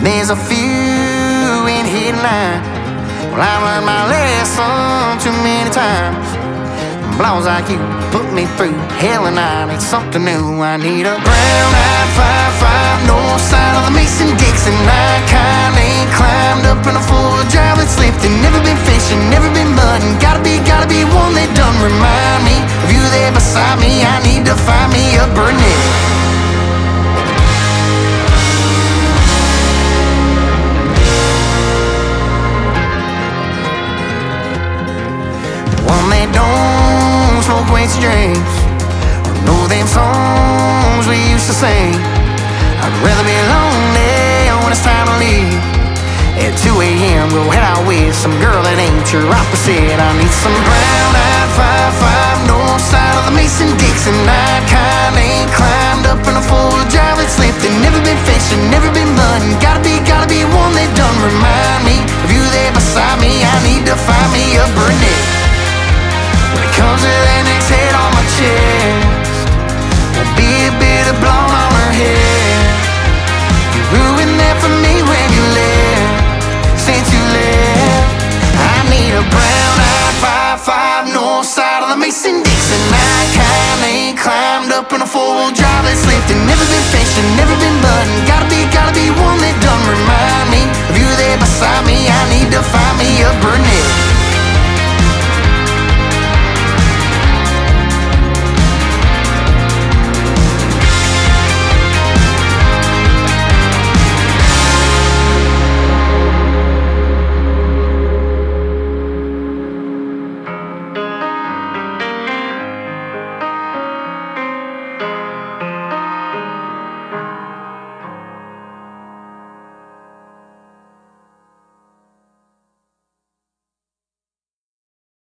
There's a few in here tonight. Well, I learned my lesson too many times. Blows like you put me through hell, and I need something new. I need a brown-eyed 5'5", north side of the Mason-Dixon. I kinda ain't climbed up in a Ford drive that's lifting. Never been fishing, never been mudding. Gotta be one that done remind me of you there beside me. I need to find me a Burnett. One that don't smoke wasted dreams, or know them songs we used to sing. I'd rather be lonely when it's time to leave. At 2 a.m. go head out with some girl that ain't your opposite. I need some brown-eyed 5'5", north side of the Mason-Dixon. I kinda ain't climbed up in a Ford drive that's lifting. Never been fishing, never been mudding. Gotta be one that done remind me of you there beside me. I need to find me a Burnett. When it comes to that next head on my chest, there'll be a bit of blonde on her head. You ruined that for me when you left. Since you left, I need a brown-eyed 5'5", north side of the Mason-Dixon. I kinda ain't climbed up in a Ford